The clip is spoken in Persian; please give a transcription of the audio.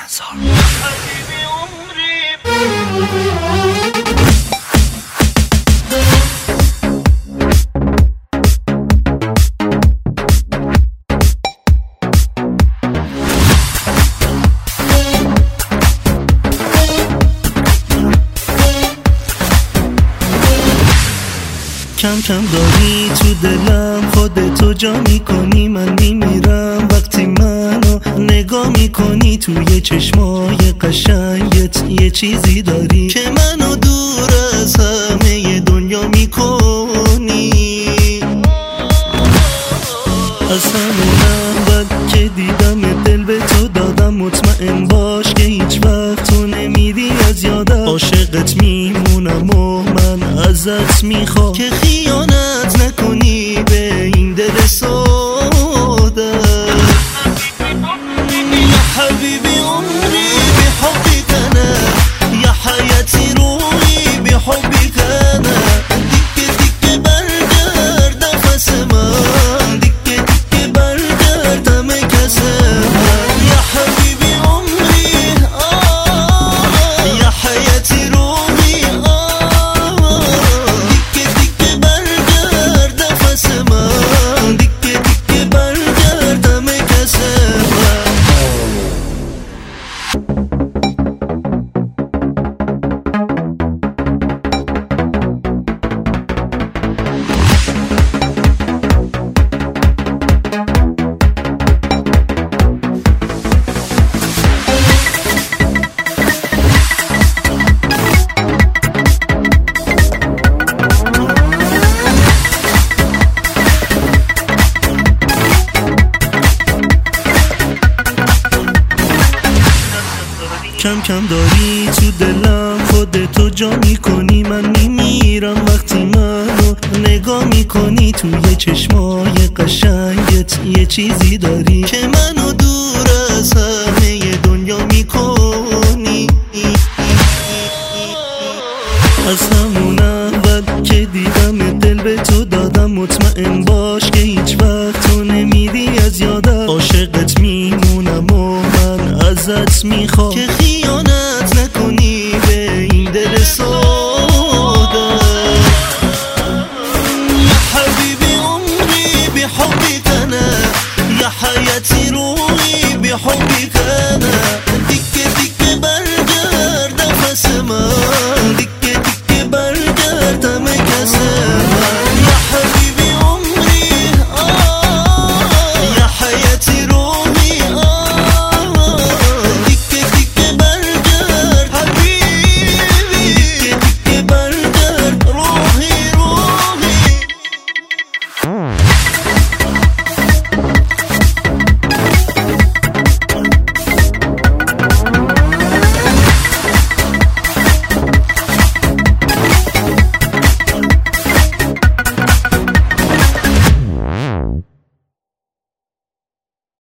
سنسار. کم کم داری تو دلم، خودتو جا میکنی، من میمیرم وقتی منو نگاه میکنی. توی چشمای قشنگت یه چیزی داری که منو دور از همه دنیا میکنی. از همون اول که دیدم دل به تو دادم، مطمئن باش که هیچ وقت تو نمیری از یادم. عاشقت میمونم و من ازت میخوام که خیانت نکنی به این دل ساده. یا حبیبی عمری بحبك انا، یا حیاتی روحی بحبك انا. دیگه دیگه برگرد نفس من، دیگه دیگه برگرد همه کس من. یا حبیبی عمری یا حیاتی روحی، دیگه دیگه برگرد نفس من، دیگه دیگه برگرد همه کس من. کم کم داری تو دلم، خودتو جا میکنی، من میمیرم وقتی منو نگاه میکنی. توی چشمای قشنگت یه چیزی داری که منو دور از همه دنیا میکنی. از همون اول که دیدم دل به تو دادم، مطمئن باش که هیچ وقت تو نمیری از یادم. عاشقت میمونم و من ازت میخوام که خیانت نکنی به این دل ساده. یا حبیبی عمری بحبك انا، یا حیاتی روحی بحبك